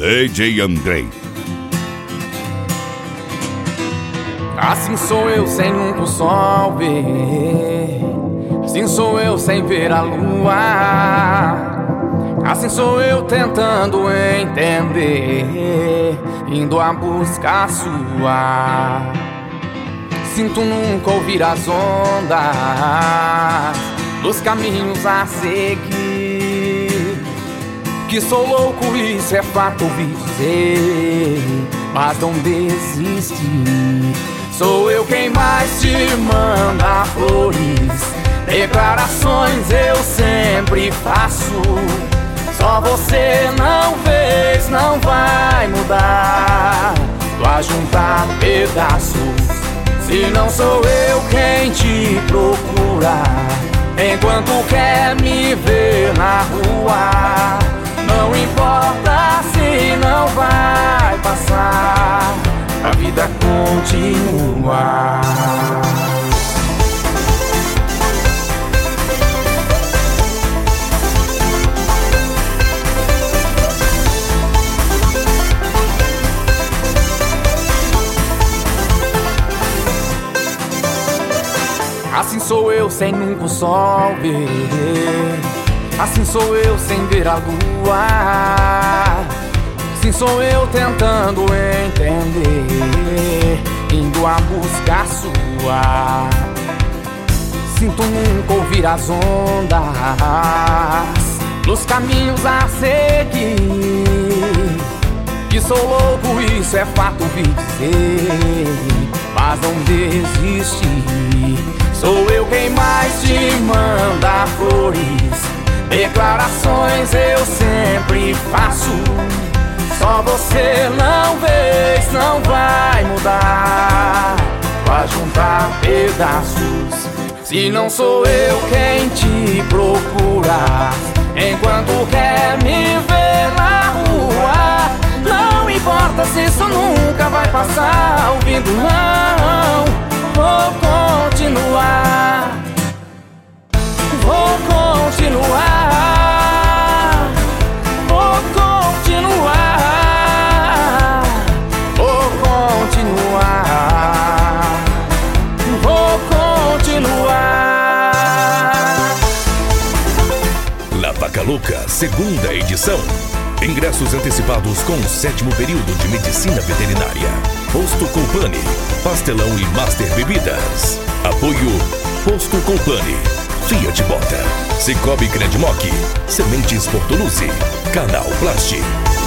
DJ Andrei. Assim sou eu sem nunca o sol ver, assim sou eu sem ver a lua, assim sou eu tentando entender, indo a buscar sua. Sinto nunca ouvir as ondas dos caminhos a seguir, que sou louco, isso é fato, ouvi dizer, mas não desisti. Sou eu quem mais te manda flores, declarações eu sempre faço. Só você não fez, não vai mudar. Tô a juntar pedaços, se não sou eu quem te procura, enquanto quer me ver na rua. Não importa se não vai passar, a vida continua. Assim sou eu sem nunca o sol ver, assim sou eu sem ver a lua, assim sou eu tentando entender, indo a buscar sua. Sinto nunca ouvir as ondas dos caminhos a seguir, que sou louco, isso é fato, ouvi dizer, mas não desisti. Sou eu quem mais te manda flores, declarações eu sempre faço. Só você não vês, não vai mudar. Vai juntar pedaços, se não sou eu quem te procura, enquanto quer me ver na rua. Não importa se isso nunca vai passar, ouvindo não, vou continuar. Vou continuar, vou continuar, vou continuar, vou continuar. La Vaca Louca, segunda edição. Ingressos antecipados com o 7º período de Medicina Veterinária. Posto Company, Pastelão e Master Bebidas. Apoio Posto Company, Fiat Bota, Cicobi Credmoc, Sementes Portolucci, Canal Plast.